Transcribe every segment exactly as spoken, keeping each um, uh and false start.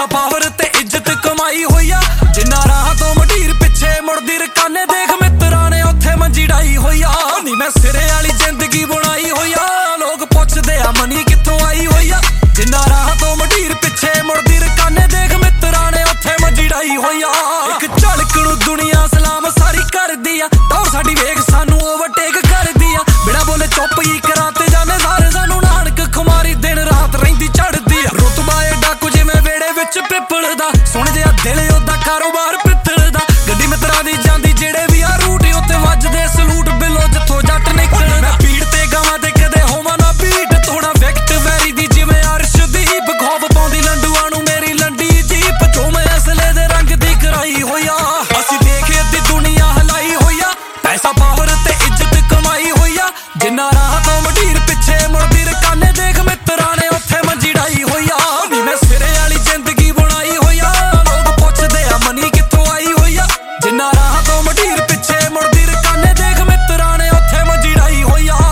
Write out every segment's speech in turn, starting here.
पैसा पावर ते इज्जत कमाई होई आ जिन्ना राह तो मटीर पिछे मुड़दी रकाने देख मित्रां ने उत्थे मंजी डाई होई आ नी मैं सिरे वाली जिंदगी बनाई होई आ लोग पुछदे आ मनी कित्थों आई होई आ जिन्ना राह तो मटीर पिछे मुड़दी रकाने देख मित्रां ने उत्थे मंजी डाई होई आ इक झलक नूं दुनिया सलाम सारी करदी आ टौर साडी वेख सानू ओवरटेक करदी आ बिना बोले चुप ही कराते जाने सारे सानू नानक खुमारी दिन रात रहिंदी चढ़दी आ रुतबा एडा कुछ जिवें वेड़े विच पिपल दा सुण जिहा दिल ओदा कारोबार पित्तल दा गड्डी मित्रां दी जांदी जेड़े भी आ रूट उत्ते वजदे सलूट बिलो जिथों जट निकलदा मैं पीड़ ते गावां ते कदे होवां ना बीट थोड़ा वैक्ट वैरी दी जिवें अर्शदीप खौफ पाउंदी लंडूआं नूं मेरी लंडी जीप जो मैं असले दे रंग दी कराई होई आ असीं देखे अद्धी दुनिया हलाई होई आ पैसा पावर ते इज्जत कमाई होई आ जिन्ना राह तो मटीर पिछे मुड़दी रकाने देख मित्रां ने उत्थे मंजी डाई होई आ नी मैं सिरे वाली जिंदगी बनाई होई आ लोग पुछदे आ मनी कित्थों आई होई आ जिन्ना राह तो मटीर पिछे मुड़दी रकाने देख मित्रां ने उत्थे मंजी डाई होई आ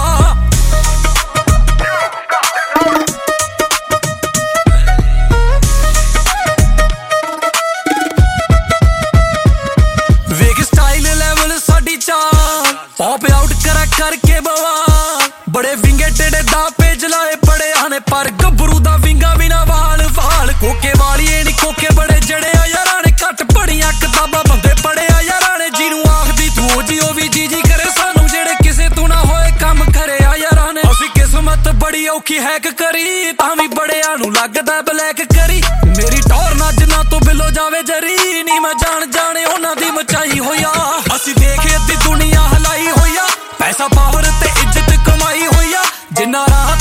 वेख स्टाइल लेवल साडी चाल पॉप आउट करा करके बवाल बड़े विंगे टेढ़े दापे जलाए पड़े आने पर गबरू दा विंगा बिना वाल वाल कोके वाली नी कोके बड़े जड़े आ यारां ने घट पढ़ियां किताबां बंदे पढ़े आ यारां ने जिनू आखदी तू जी ओ वी जी जी करे सानू जेड़े किसे तू ना होए काम करे आ यारां ने असी किस्मत बड़ी औखी हैक करी तां वी बड़ियां नू लगदा ब्लैक करी मेरी टौर ना जिन्ना तो बिलो जावे जरी नी मैं जान जाने उन्हां दी मचाई होई आ असी देखे अद्धी दुनिया हलाई होई आ पैसा पावर ते इज्जत कमाई होई आ जिन्ना राह